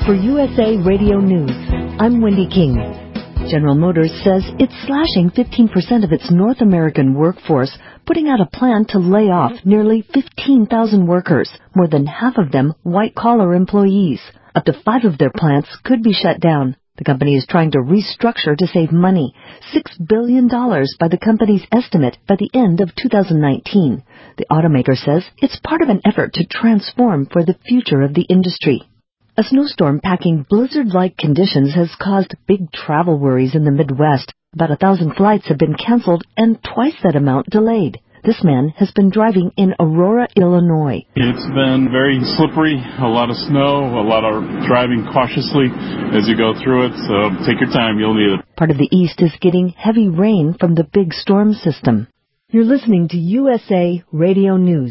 For USA Radio News, I'm Wendy King. General Motors says it's slashing 15% of its North American workforce, putting out a plan to lay off nearly 15,000 workers, more than half of them white-collar employees. Up to 5 of their plants could be shut down. The company is trying to restructure to save money, $6 billion by the company's estimate by the end of 2019. The automaker says it's part of an effort to transform for the future of the industry. A snowstorm packing blizzard-like conditions has caused big travel worries in the Midwest. About 1,000 flights have been canceled and twice that amount delayed. This man has been driving in Aurora, Illinois. It's been very slippery, a lot of snow, a lot of driving cautiously as you go through it, so take your time, you'll need it. Part of the East is getting heavy rain from the big storm system. You're listening to USA Radio News.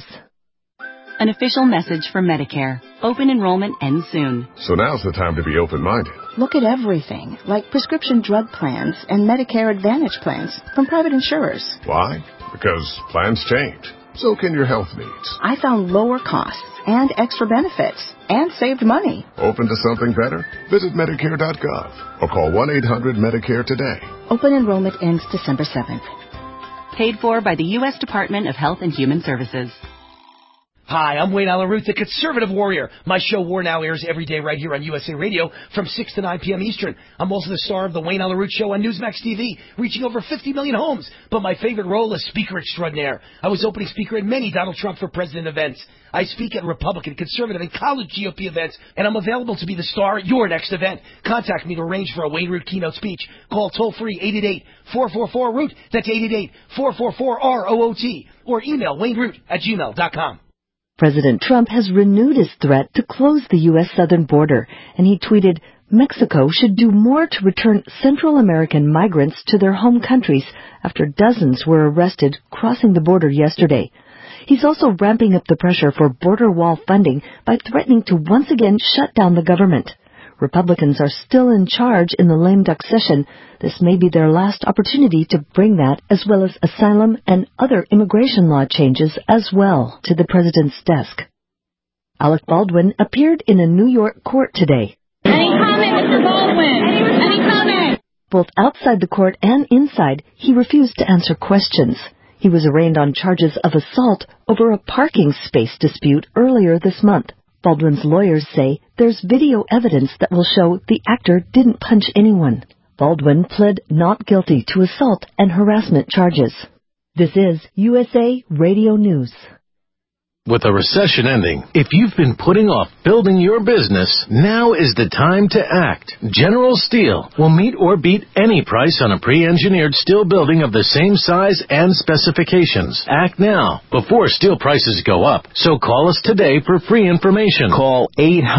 An official message from Medicare. Open enrollment ends soon. So now's the time to be open-minded. Look at everything, like prescription drug plans and Medicare Advantage plans from private insurers. Why? Because plans change. So can your health needs. I found lower costs and extra benefits and saved money. Open to something better? Visit Medicare.gov or call 1-800-MEDICARE today. Open enrollment ends December 7th. Paid for by the U.S. Department of Health and Human Services. Hi, I'm Wayne Allyn Root, the Conservative Warrior. My show War Now airs every day right here on USA Radio from 6 to 9 p.m. Eastern. I'm also the star of the Wayne Allyn Root Show on Newsmax TV, reaching over 50 million homes. But my favorite role is Speaker Extraordinaire. I was opening speaker at many Donald Trump for President events. I speak at Republican, Conservative, and college GOP events, and I'm available to be the star at your next event. Contact me to arrange for a Wayne Root keynote speech. Call toll-free 888-444-ROOT. That's 888-444-ROOT. Or email wayneroot@gmail.com. President Trump has renewed his threat to close the U.S. southern border, and he tweeted, Mexico should do more to return Central American migrants to their home countries after dozens were arrested crossing the border yesterday. He's also ramping up the pressure for border wall funding by threatening to once again shut down the government. Republicans are still in charge in the lame duck session. This may be their last opportunity to bring that, as well as asylum and other immigration law changes as well, to the president's desk. Alec Baldwin appeared in a New York court today. Any comment, Mr. Baldwin? Any comment? Both outside the court and inside, he refused to answer questions. He was arraigned on charges of assault over a parking space dispute earlier this month. Baldwin's lawyers say there's video evidence that will show the actor didn't punch anyone. Baldwin pled not guilty to assault and harassment charges. This is USA Radio News. With a recession ending, if you've been putting off building your business, now is the time to act. General Steel will meet or beat any price on a pre-engineered steel building of the same size and specifications. Act now, before steel prices go up. So call us today for free information. Call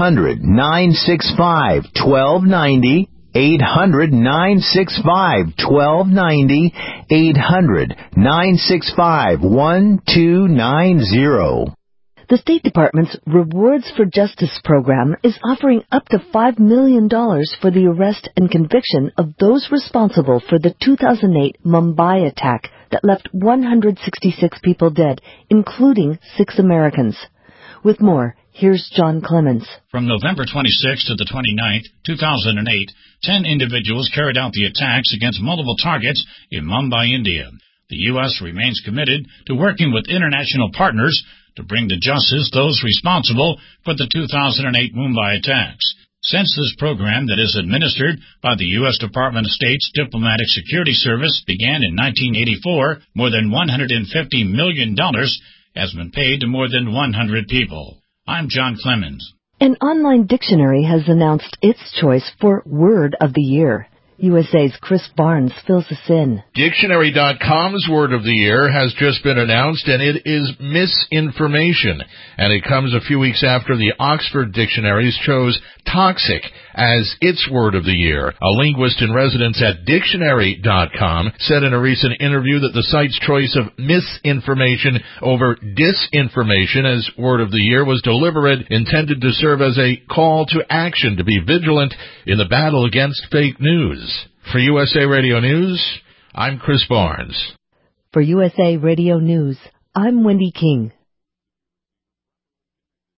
800-965-1290. 800-965-1290. 800-965-1290. The State Department's Rewards for Justice program is offering up to $5 million for the arrest and conviction of those responsible for the 2008 Mumbai attack that left 166 people dead, including 6 Americans. With more, here's John Clemens. From November 26th to the 29th, 2008, 10 individuals carried out the attacks against multiple targets in Mumbai, India. The U.S. remains committed to working with international partners to bring to justice those responsible for the 2008 Mumbai attacks. Since this program that is administered by the U.S. Department of State's Diplomatic Security Service began in 1984, more than $150 million has been paid to more than 100 people. I'm John Clemens. An online dictionary has announced its choice for Word of the Year. USA's Chris Barnes fills us in. Dictionary.com's Word of the Year has just been announced, and it is misinformation. And it comes a few weeks after the Oxford Dictionaries chose toxic as its Word of the Year. A linguist in residence at Dictionary.com said in a recent interview that the site's choice of misinformation over disinformation as Word of the Year was deliberate, intended to serve as a call to action to be vigilant in the battle against fake news. For USA Radio News, I'm Chris Barnes. For USA Radio News, I'm Wendy King.